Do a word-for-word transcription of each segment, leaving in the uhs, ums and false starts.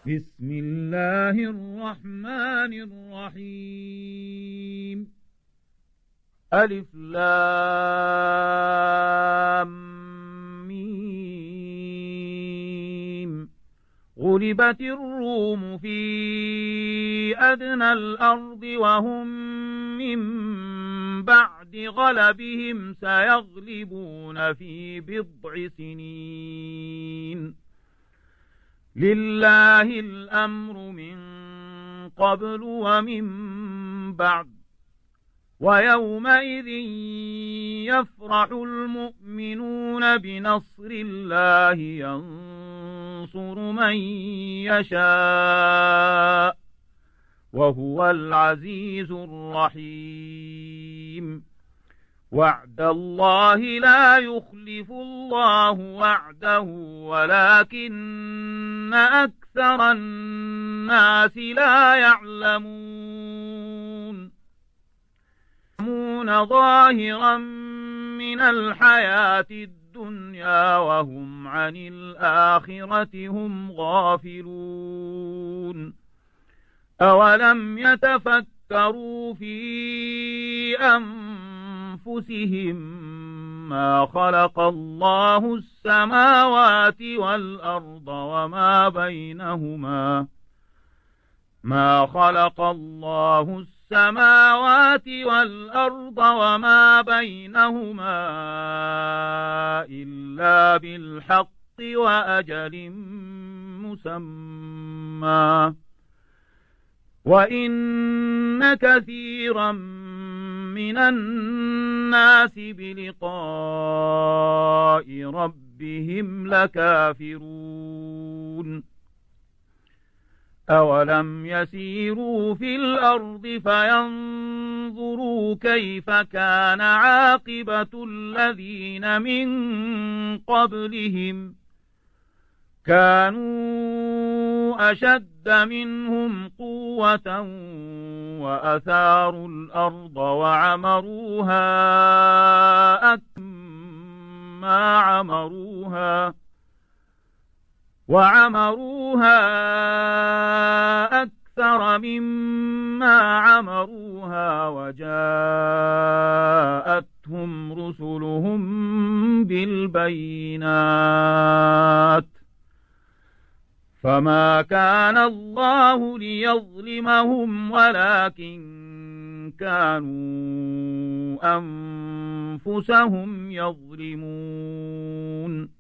بسم الله الرحمن الرحيم. ألف لام ميم. غلبت الروم في أدنى الأرض وهم من بعد غلبهم سيغلبون في بضع سنين. لله الأمر من قبل ومن بعد، ويومئذ يفرح المؤمنون بنصر الله ينصر من يشاء وهو العزيز الرحيم. وعد الله لا يخلف الله وعده ولكن أكثر الناس لا يعلمون. يعلمون ظاهرا من الحياة الدنيا وهم عن الآخرة هم غافلون. أولم يتفكروا في أنفسهم ما خلق الله السماوات والأرض وما بينهما ما خلق الله السماوات والأرض وما بينهما إلا بالحق وأجل مسمى، وإن كثيرا من الناس بلقاء ربهم لكافرون. أولم يسيروا في الأرض فينظروا كيف كان عاقبة الذين من قبلهم كانوا أشد منهم قوة وأثاروا الأرض وعمروها أكما عمروها وعمروها أكثر مما عمروها وجاءتهم رسلهم بالبينات فما كان الله ليظلمهم ولكن كانوا أنفسهم يظلمون.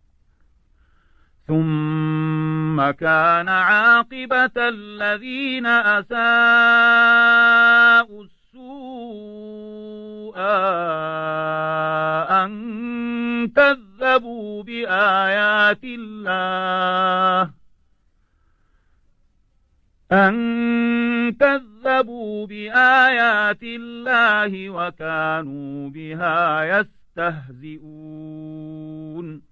ثم كان عاقبة الذين أساءوا السوء أن كذبوا بآيات الله أن كذبوا بآيات الله وكانوا بها يستهزئون.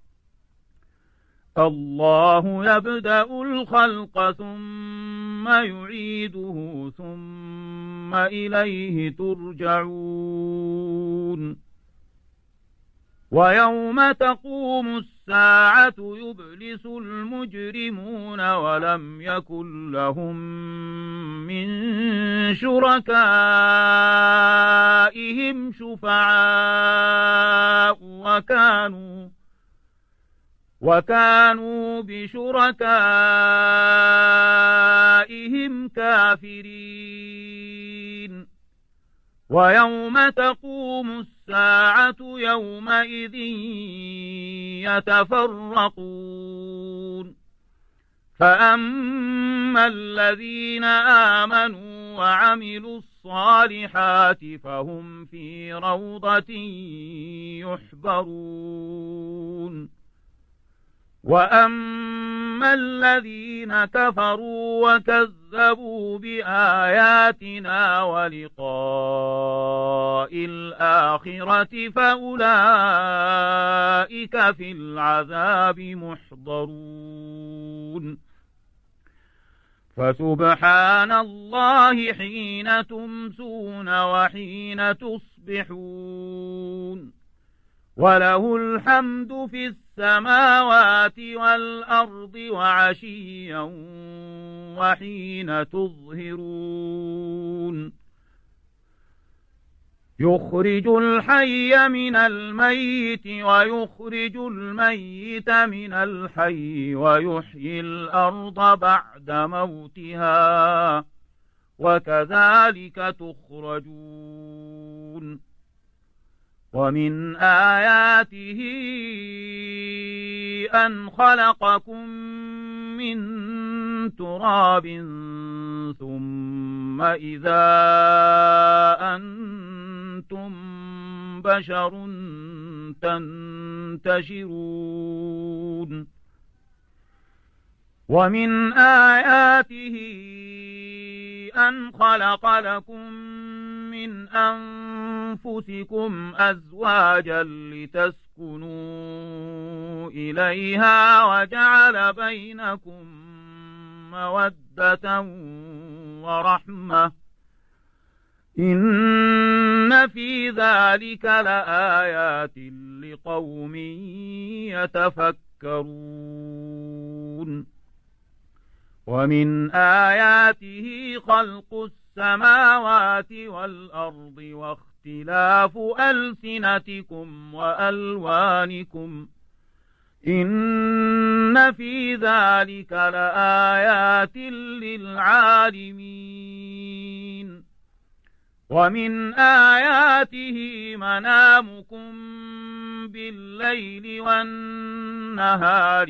الله يبدأ الخلق ثم يعيده ثم إليه ترجعون. ويوم تقوم الساعة يبلس المجرمون ولم يكن لهم من شركائهم شفعاء وكانوا وكانوا بشركائهم كافرين. ويوم تقوم الساعة يومئذ يتفرقون. فأما الذين آمنوا وعملوا الصالحات فهم في روضة يحبرون. وأما الذين كفروا وكذبوا بآياتنا ولقاء الآخرة فأولئك في العذاب محضرون. فسبحان الله حين تمسون وحين تصبحون وله الحمد في السماوات والأرض وعشيا وحين تظهرون يخرج الحي من الميت ويخرج الميت من الحي ويحيي الأرض بعد موتها وكذلك تخرجون ومن آياته أن خلقكم من تراب ثم إذا أنتم بشر تنتشرون ومن آياته أن خلق لكم من أنفسكم أزواجا لتسكنوا إليها وجعل بينكم مودة ورحمة إن في ذلك لآيات لقوم يتفكرون ومن آياته خلق السماوات والأرض واختلاف ألسنتكم وألوانكم إن في ذلك لآيات للعالمين ومن آياته منامكم بالليل والنهار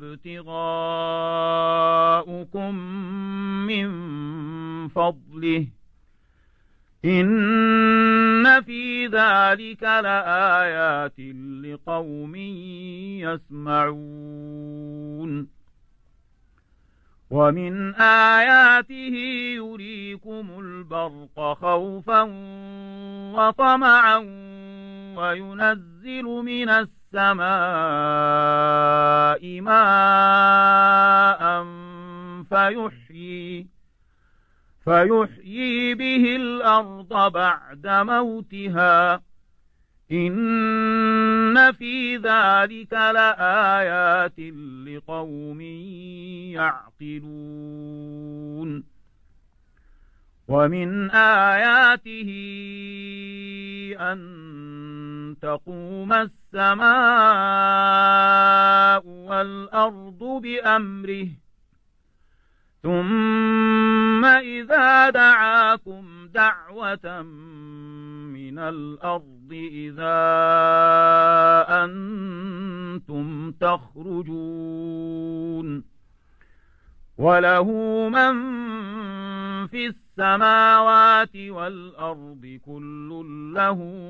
وابتغاؤكم من فضله إن في ذلك لآيات لقوم يسمعون ومن آياته يريكم البرق خوفا وطمعا وينزل من السماء ماء فيحيي فيحيي به الأرض بعد موتها إن في ذلك لآيات لقوم يعقلون ومن آياته أن تقوم السماء والأرض بأمره ثم إذا دعاكم دعوة من الأرض إذا أنتم تخرجون وله من في السماوات والأرض كل له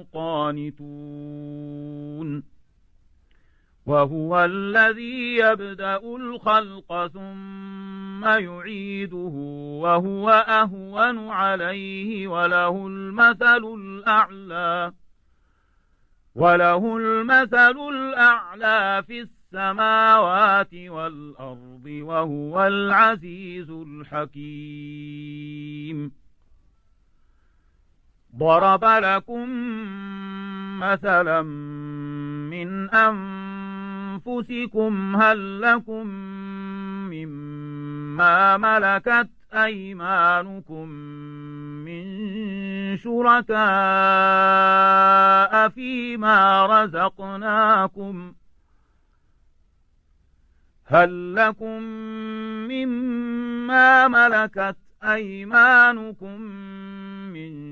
قانتون وهو الذي يبدأ الخلق ثم يعيده وهو أهون عليه وله المثل الأعلى وله المثل الأعلى في السماوات والأرض وهو العزيز الحكيم ضرب لكم مثلا من أنفسكم هل لكم مما ملكت أيمانكم من شركاء فيما رزقناكم هل لكم مما ملكت أيمانكم من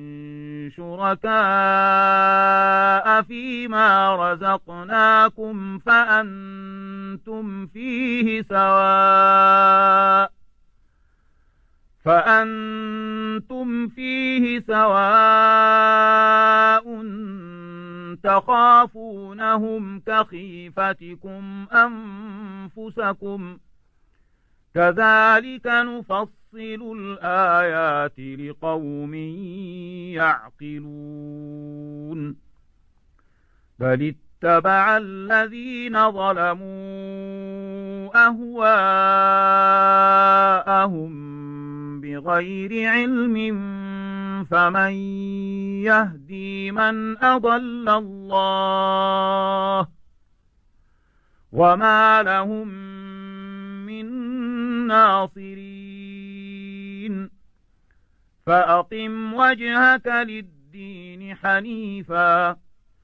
شركاء فيما رزقناكم فأنتم فيه سواء فأنتم فيه سواء تخافونهم كخيفتكم أنفسكم كذلك نفصل الآيات لقوم يعقلون بل اتبع الذين ظلموا أهواءهم بغير علم فمن يهدي من أضل الله وما لهم من ناصرين فأقم وجهك للدين حنيفا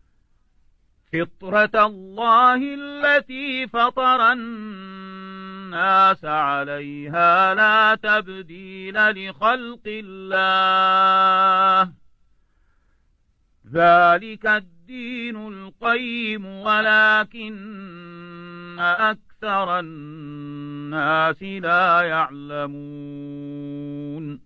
فطرة الله التي فطر الناس عليها لا تبديل لخلق الله ذلك الدين القيم ولكن أكثر الناس لا يعلمون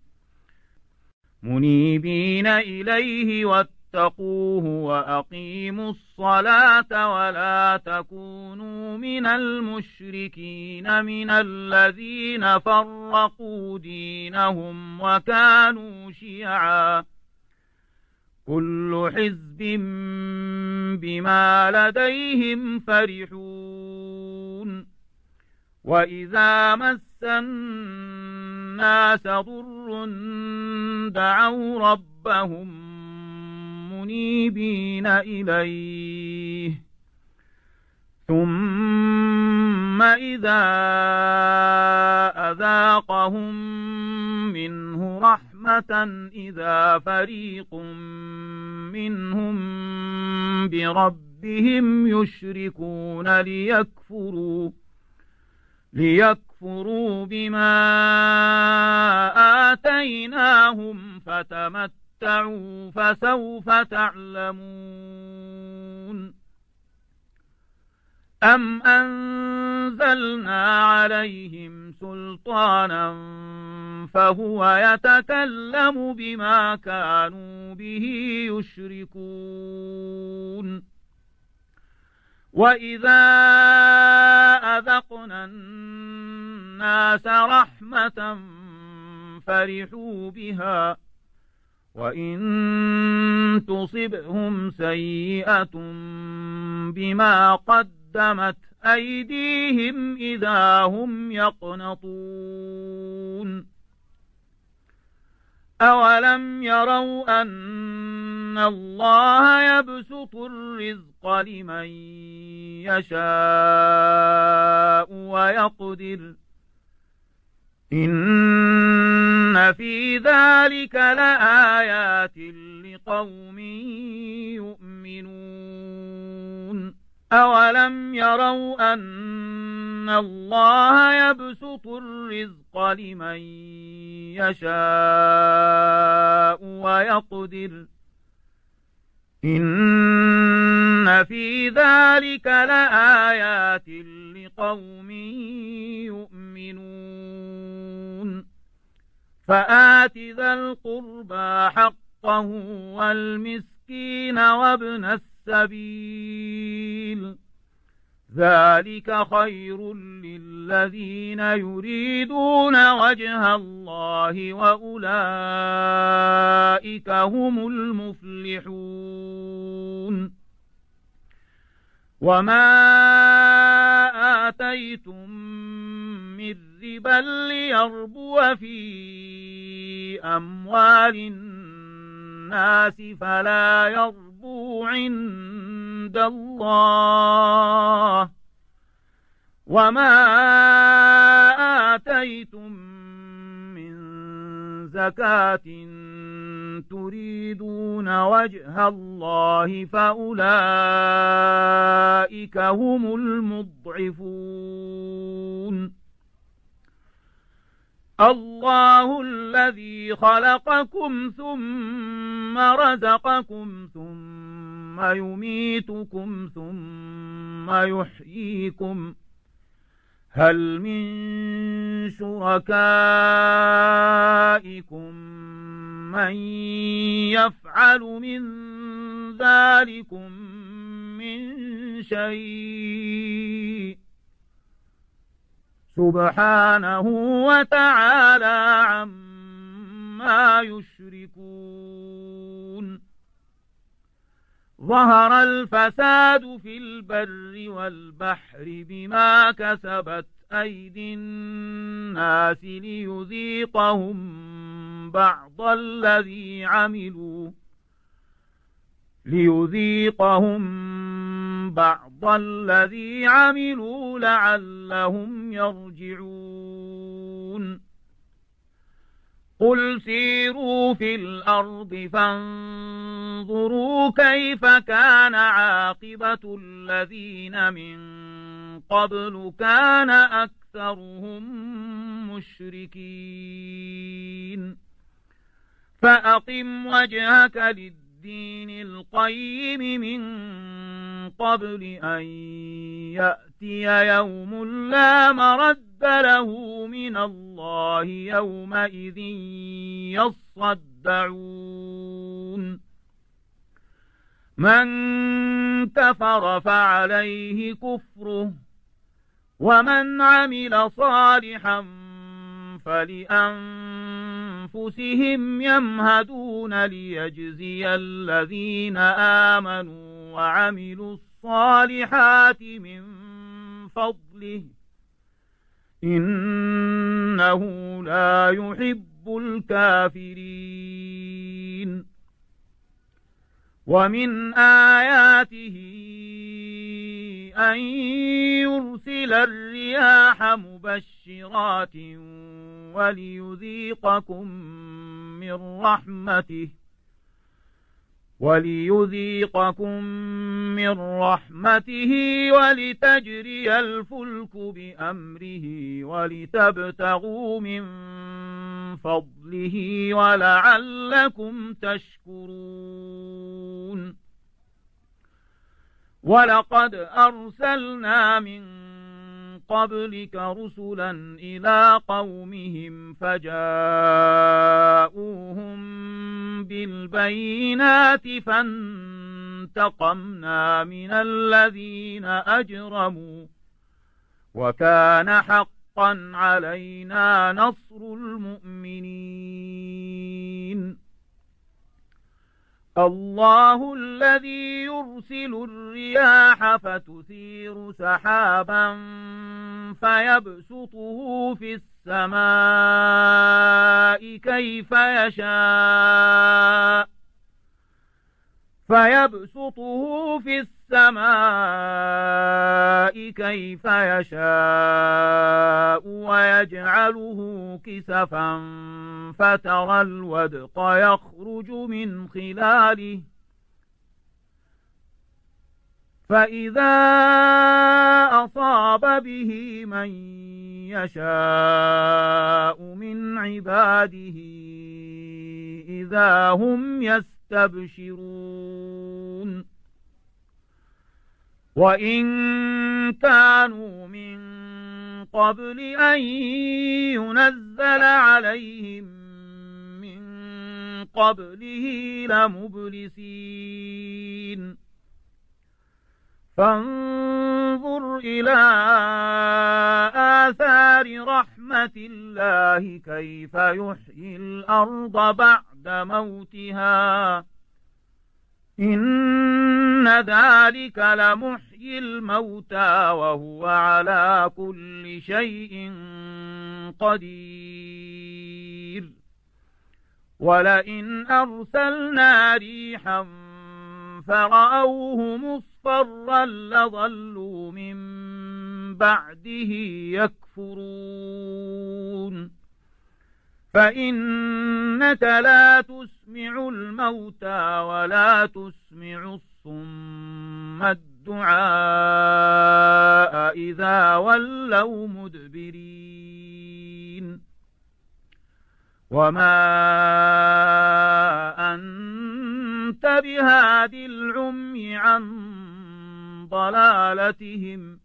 منيبين إليه واتقوه وأقيموا الصلاة ولا تكونوا من المشركين من الذين فرقوا دينهم وكانوا شيعا كل حزب بما لديهم فرحون وإذا مس الناس ضر دعوا ربهم منيبين إليه ثم إذا أذاقهم منه رحمة إذا فريق منهم بربهم يشركون ليكفروا ليكفروا بما آتيناهم فتمتعوا فسوف تعلمون أم أنزلنا عليهم سلطانا فهو يتكلم بما كانوا به يشركون وإذا أذقنا الناس رحمة فرحوا بها وإن تصبهم سيئة بما قدمت أيديهم إذا هم يقنطون أولم يروا أن الله يبسط الرزق لمن يشاء ويقدر إن في ذلك لآيات لقوم يؤمنون أولم يروا أن الله يبسط الرزق لمن يشاء ويقدر إن في ذلك لآيات لقوم يؤمنون فآت ذا القربى حقه والمسكين وابن السبيل ذلك خير للذين يريدون وجه الله وأولئك هم المفلحون وما آتيتم من ربا ليربو في أموال الناس فلا يربو عند الله وما آتيتم من زكاة تريدون وجه الله فأولئك هم المضعفون الله الذي خلقكم ثم رزقكم ثم يميتكم ثم يحييكم هل من شركائكم من يفعل من ذلكم من شيء سبحانه وتعالى عما يشركون ظهر الفساد في البر والبحر بما كسبت أيدي الناس ليذيقهم بعض الذي عملوا ليذيقهم بعض الذي عملوا لعلهم يرجعون قل سيروا في الأرض فانظروا كيف كان عاقبة الذين من قبل كان أكثرهم مشركين فأقم وجهك للدين القيم من قبل أن يأتي يوم لا مرد له من الله يومئذ يصدعون من كفر فعليه كفره ومن عمل صالحا فلأنفسهم يمهدون ليجزي الذين آمنوا وعملوا الصالحات من فضله إنه لا يحب الكافرين ومن آياته أن يرسل الرياح مبشرات وليذيقكم من رحمته وليذيقكم من رحمته ولتجري الفلك بأمره ولتبتغوا من فضله ولعلكم تشكرون ولقد أرسلنا من قبلك رسلا إلى قومهم فجاءوهم بالبينات فانتقمنا من الذين أجرموا وكان حقا علينا نصر المؤمنين الله الذي يرسل الرياح فتثير سحابا فيبسطه في السماء كيف يشاء فيبسطه في السماء كيف يشاء ويجعله كسفا فترى الودق يخرج من خلاله فإذا أصاب به من يشاء من عباده إذا هم يستبشرون وإن كانوا من قبل أن ينزل عليهم من قبله لمبلسين فانظر إلى آثار رحمة الله كيف يحيي الأرض بعد موتها إن ذلك لمحيي الموتى وهو على كل شيء قدير ولئن أرسلنا ريحا فرأوه مصفرا لظلوا من بعده يكفرون فإنك لا تسمع الموتى ولا تسمع الصم الدعاء إذا ولوا مدبرين وما أنت بهاد العمي عن ضلالتهم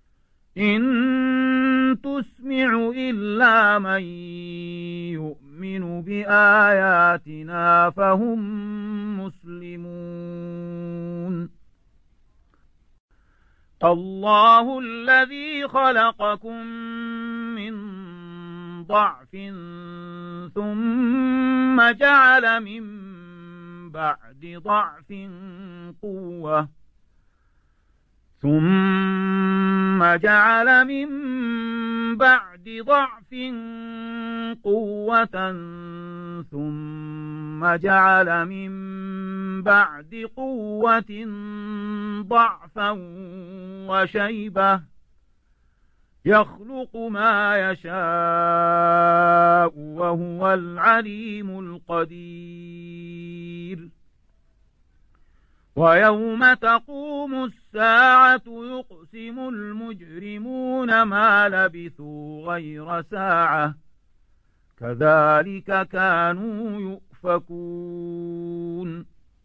إن تسمع إلا من يؤمن بآياتنا فهم مسلمون الله الذي خلقكم من ضعف ثم جعل من بعد ضعف قوة ثم جعل من بعد ضعف قوة ثم جعل من بعد قوة ضعفا وشيبة يخلق ما يشاء وهو العليم القدير. ويوم تقوم الساعة يقسم المجرمون ما لبثوا غير ساعة كذلك كانوا يؤفكون.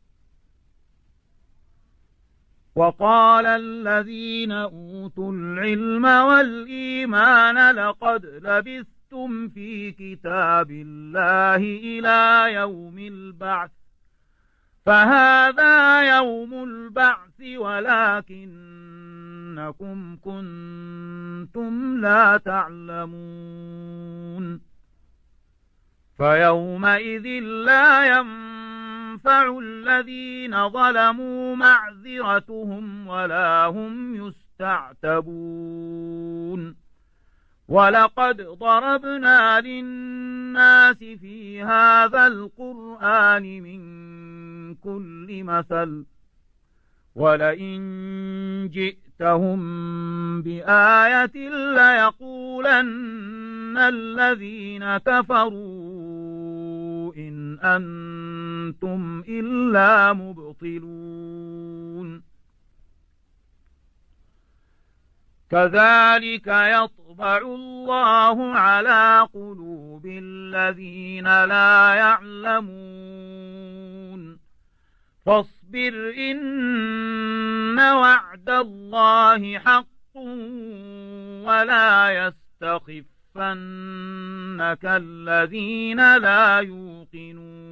وقال الذين أوتوا العلم والإيمان لقد لبثتم في كتاب الله إلى يوم البعث فهذا يوم البعث ولكنكم كنتم لا تعلمون. فيومئذ لا ينفع الذين ظلموا معذرتهم ولا هم يستعتبون. ولقد ضربنا للناس في هذا القرآن من كل مثل ولئن جئتهم بآية ليقولن الذين كفروا إن أنتم إلا مبطلون. كذلك يطبع الله على قلوب الذين لا يعلمون. فاصبر إن وعد الله حق ولا يستخفنك الذين لا يوقنون.